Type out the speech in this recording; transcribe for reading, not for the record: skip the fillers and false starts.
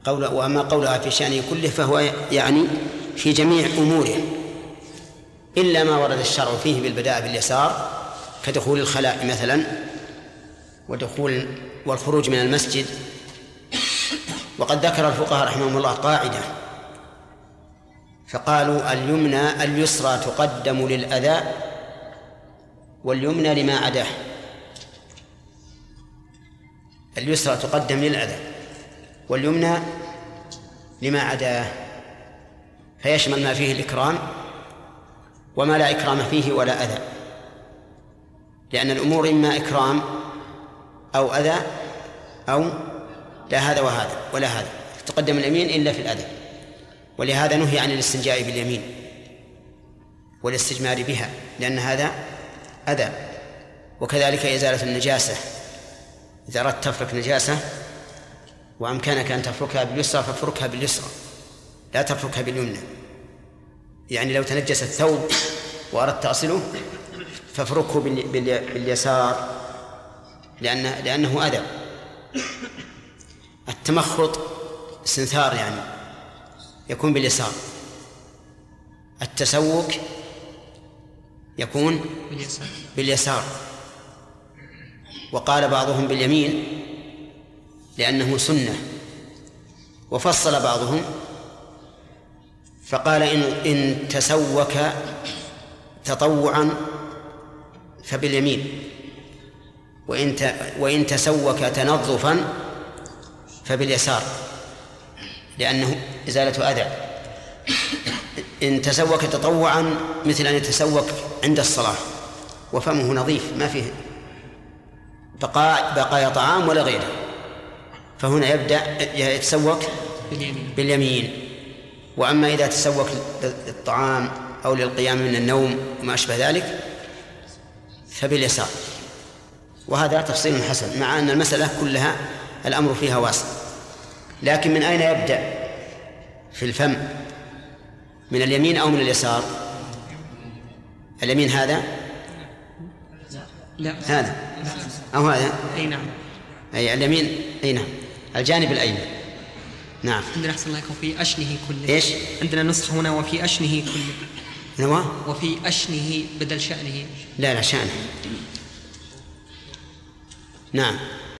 وأما قولها في شأنه كله فهو يعني في جميع أموره، إلا ما ورد الشرع فيه بالبداء باليسار كدخول الخلاء مثلا والخروج من المسجد. وقد ذكر الفقهاء رحمهم الله قاعدة فقالوا اليسرى تقدم للأذى واليمنى لما عداه. اليسرى تقدم للأذى واليمنى لما عداه، فيشمل ما فيه الإكرام وما لا إكرام فيه ولا أذى، لأن الأمور إما إكرام أو أذى أو لا هذا وهذا ولا هذا، تقدم اليمين إلا في الأذى. ولهذا نهي عن الاستنجاء باليمين والاستجمار بها لأن هذا أذى. وكذلك إزالة النجاسة، إذا أردت تفرك نجاسة وأمكانك أن تفركها باليسرى فافركها باليسرى لا تفركها باليمنى. يعني لو تنجس الثوب وأردت تغسله فافركه باليسار لأنه أذى. التمخط استنثار يعني يكون باليسار، التسوك يكون باليسار، وقال بعضهم باليمين لأنه سنة، وفصل بعضهم فقال إن تسوك تطوعا فباليمين، وإن تسوك تنظفا فباليسار لأنه إزالة أذى. إن تسوك تطوعا مثل أن يتسوك عند الصلاة وفمه نظيف ما فيه بقايا طعام ولا غيره، فهنا يبدأ يتسوك باليمين. وأما إذا تسوك للطعام أو للقيام من النوم وما أشبه ذلك فباليسار. وهذا تفصيل حسن، مع أن المسألة كلها الأمر فيها واسع. لكن من أين يبدأ في الفم؟ من اليمين أو من اليسار؟ اليمين هذا لا هذا أو هذا؟ أي نعم، أي اليمين أي نعم الجانب الأيمن. نعم. عندنا أحسن الله وفي أشنه كله. إيش؟ عندنا نسخة هنا وفي أشنه كله. نوا؟ وفي أشنه بدل شأنه. لا شأنه. نعم.